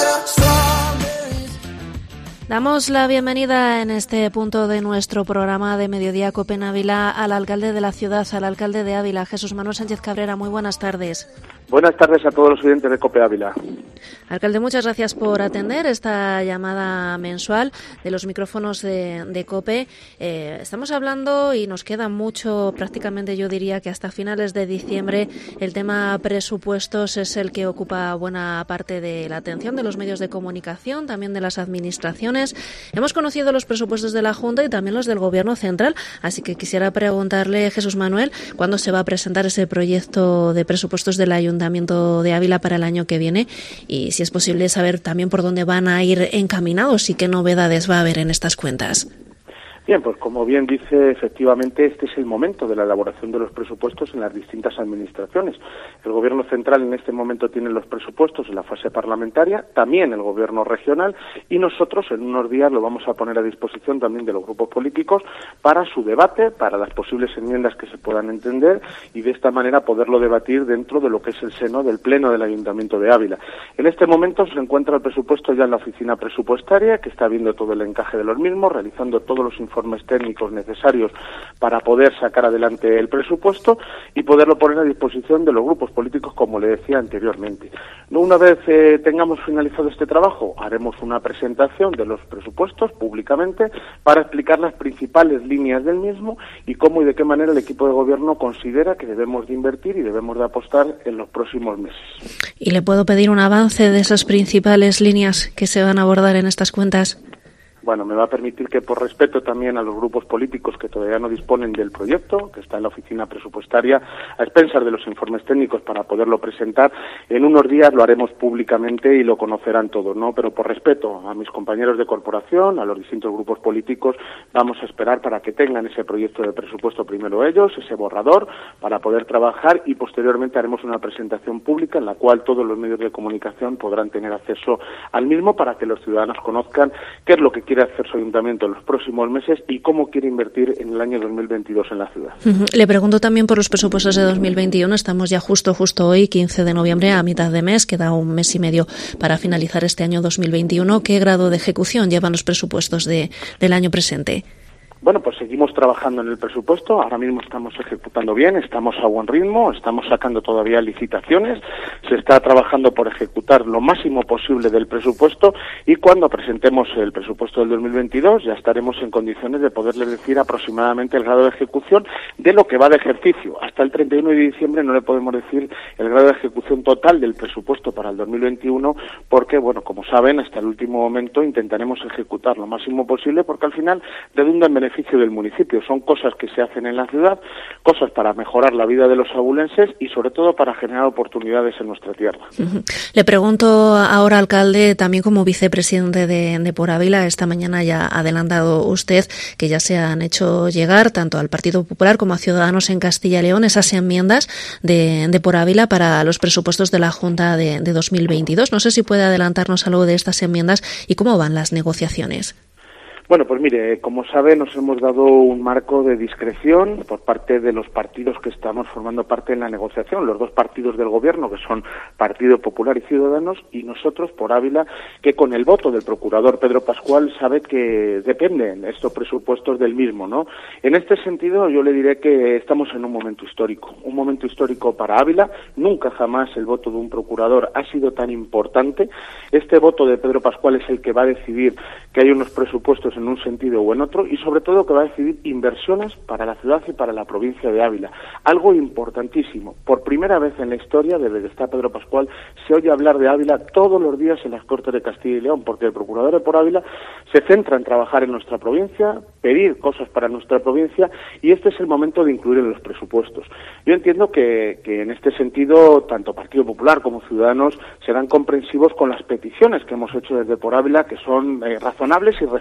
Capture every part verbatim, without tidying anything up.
Damos la bienvenida en este punto de nuestro programa de Mediodía COPE en Ávila al alcalde de la ciudad, al alcalde de Ávila, Jesús Manuel Sánchez Cabrera. Muy buenas tardes. Buenas tardes a todos los oyentes de COPE Ávila. Alcalde, muchas gracias por atender esta llamada mensual de los micrófonos de, de COPE. Eh, estamos hablando y nos queda mucho, prácticamente yo diría que hasta finales de diciembre, el tema presupuestos es el que ocupa buena parte de la atención de los medios de comunicación, también de las administraciones. Hemos conocido los presupuestos de la Junta y también los del Gobierno central, así que quisiera preguntarle, Jesús Manuel, ¿cuándo se va a presentar ese proyecto de presupuestos del Ayuntamiento de Ávila para el año que viene? Y si es posible saber también por dónde van a ir encaminados y qué novedades va a haber en estas cuentas. Bien, pues como bien dice, efectivamente este es el momento de la elaboración de los presupuestos en las distintas administraciones. El Gobierno central en este momento tiene los presupuestos en la fase parlamentaria, también el Gobierno regional, y nosotros en unos días lo vamos a poner a disposición también de los grupos políticos para su debate, para las posibles enmiendas que se puedan entender y de esta manera poderlo debatir dentro de lo que es el seno del Pleno del Ayuntamiento de Ávila. En este momento se encuentra el presupuesto ya en la oficina presupuestaria, que está viendo todo el encaje de los mismos, realizando todos los informes informes técnicos necesarios para poder sacar adelante el presupuesto y poderlo poner a disposición de los grupos políticos, como le decía anteriormente. Una vez eh, tengamos finalizado este trabajo, haremos una presentación de los presupuestos públicamente para explicar las principales líneas del mismo y cómo y de qué manera el equipo de gobierno considera que debemos de invertir y debemos de apostar en los próximos meses. ¿Y le puedo pedir un avance de esas principales líneas que se van a abordar en estas cuentas? Bueno, me va a permitir que, por respeto también a los grupos políticos que todavía no disponen del proyecto, que está en la oficina presupuestaria, a expensas de los informes técnicos para poderlo presentar, en unos días lo haremos públicamente y lo conocerán todos, ¿no? Pero por respeto a mis compañeros de corporación, a los distintos grupos políticos, vamos a esperar para que tengan ese proyecto de presupuesto primero ellos, ese borrador, para poder trabajar y posteriormente haremos una presentación pública en la cual todos los medios de comunicación podrán tener acceso al mismo para que los ciudadanos conozcan qué es lo que quiere hacer su ayuntamiento en los próximos meses y cómo quiere invertir en el año dos mil veintidós en la ciudad. Uh-huh. Le pregunto también por los presupuestos de dos mil veintiuno. Estamos ya justo, justo hoy, quince de noviembre, a mitad de mes. Queda un mes y medio para finalizar este año dos mil veintiuno. ¿Qué grado de ejecución llevan los presupuestos de, del año presente? Bueno, pues seguimos trabajando en el presupuesto, ahora mismo estamos ejecutando bien, estamos a buen ritmo, estamos sacando todavía licitaciones, se está trabajando por ejecutar lo máximo posible del presupuesto y cuando presentemos el presupuesto del dos mil veintidós ya estaremos en condiciones de poderles decir aproximadamente el grado de ejecución de lo que va de ejercicio. Hasta el treinta y uno de diciembre no le podemos decir el grado de ejecución total del presupuesto para el dos mil veintiuno porque, bueno, como saben, hasta el último momento intentaremos ejecutar lo máximo posible porque al final redunda en beneficio del municipio. Son cosas que se hacen en la ciudad, cosas para mejorar la vida de los abulenses y sobre todo para generar oportunidades en nuestra tierra. Uh-huh. Le pregunto ahora, alcalde, también como vicepresidente de, de Por Ávila, esta mañana ya ha adelantado usted que ya se han hecho llegar tanto al Partido Popular como a Ciudadanos en Castilla y León esas enmiendas de, de Por Ávila para los presupuestos de la Junta de, de dos mil veintidós. No sé si puede adelantarnos algo de estas enmiendas y cómo van las negociaciones. Bueno, pues mire, como sabe, nos hemos dado un marco de discreción por parte de los partidos que estamos formando parte en la negociación, los dos partidos del gobierno, que son Partido Popular y Ciudadanos, y nosotros, por Ávila, que con el voto del procurador Pedro Pascual sabe que dependen estos presupuestos del mismo, ¿no? En este sentido, yo le diré que estamos en un momento histórico, un momento histórico para Ávila. Nunca jamás el voto de un procurador ha sido tan importante. Este voto de Pedro Pascual es el que va a decidir que hay unos presupuestos en un sentido o en otro y sobre todo que va a decidir inversiones para la ciudad y para la provincia de Ávila. Algo importantísimo. Por primera vez en la historia, desde que está Pedro Pascual, se oye hablar de Ávila todos los días en las Cortes de Castilla y León, porque el procurador de Por Ávila se centra en trabajar en nuestra provincia, pedir cosas para nuestra provincia y este es el momento de incluir en los presupuestos. Yo entiendo que, que en este sentido, tanto Partido Popular como Ciudadanos serán comprensivos con las peticiones que hemos hecho desde Por Ávila, que son eh, razonables y responsables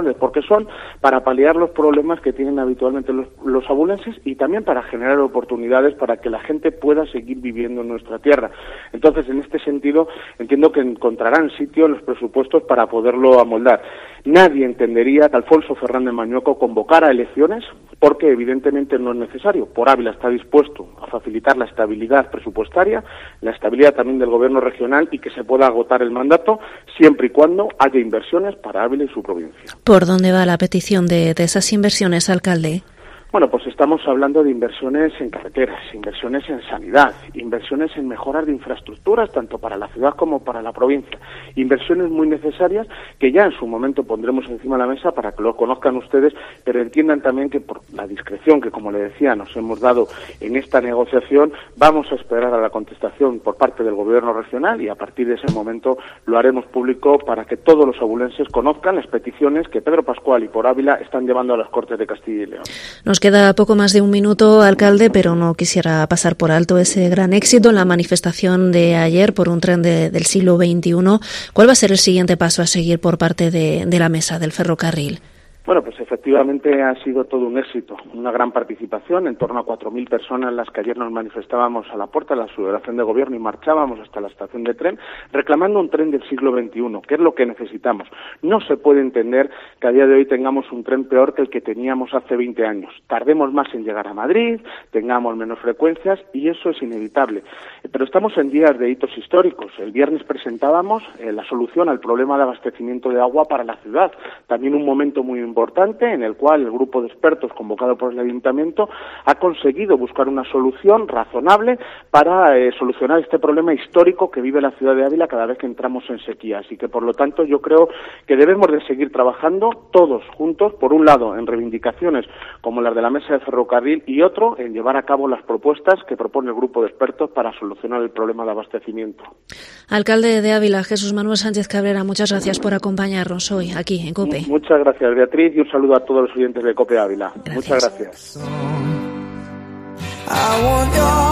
responsables, porque son para paliar los problemas que tienen habitualmente los, los abulenses y también para generar oportunidades para que la gente pueda seguir viviendo en nuestra tierra. Entonces, en este sentido, entiendo que encontrarán sitio en los presupuestos para poderlo amoldar. Nadie entendería que Alfonso Fernández Mañueco convocara elecciones porque evidentemente no es necesario. Por Ávila está dispuesto a facilitar la estabilidad presupuestaria, la estabilidad también del gobierno regional y que se pueda agotar el mandato siempre y cuando haya inversiones para Ávila y su provincia. ¿Por dónde va la petición de, de esas inversiones, alcalde? Bueno, pues estamos hablando de inversiones en carreteras, inversiones en sanidad, inversiones en mejoras de infraestructuras, tanto para la ciudad como para la provincia. Inversiones muy necesarias que ya en su momento pondremos encima de la mesa para que lo conozcan ustedes, pero entiendan también que por la discreción que, como le decía, nos hemos dado en esta negociación, vamos a esperar a la contestación por parte del Gobierno regional y a partir de ese momento lo haremos público para que todos los abulenses conozcan las peticiones que Pedro Pascual y por Ávila están llevando a las Cortes de Castilla y León. Nos queda poco más de un minuto, alcalde, pero no quisiera pasar por alto ese gran éxito en la manifestación de ayer por un tren de, del siglo veintiuno. ¿Cuál va a ser el siguiente paso a seguir por parte de, de la mesa del ferrocarril? Bueno, pues efectivamente ha sido todo un éxito, una gran participación, en torno a cuatro mil personas las que ayer nos manifestábamos a la puerta de la subdelegación de gobierno y marchábamos hasta la estación de tren reclamando un tren del siglo veintiuno, que es lo que necesitamos. No se puede entender que a día de hoy tengamos un tren peor que el que teníamos hace veinte años. Tardemos más en llegar a Madrid, tengamos menos frecuencias y eso es inevitable. Pero estamos en días de hitos históricos. El viernes presentábamos eh, la solución al problema de abastecimiento de agua para la ciudad, también un momento muy importante importante en el cual el grupo de expertos convocado por el Ayuntamiento ha conseguido buscar una solución razonable para eh, solucionar este problema histórico que vive la ciudad de Ávila cada vez que entramos en sequía. Así que, por lo tanto, yo creo que debemos de seguir trabajando todos juntos, por un lado, en reivindicaciones como las de la mesa de ferrocarril y otro, en llevar a cabo las propuestas que propone el grupo de expertos para solucionar el problema de abastecimiento. Alcalde de Ávila, Jesús Manuel Sánchez Cabrera, muchas gracias por acompañarnos hoy aquí en COPE. Muchas gracias, Beatriz, y un saludo a todos los oyentes de COPE Ávila. Gracias. Muchas gracias.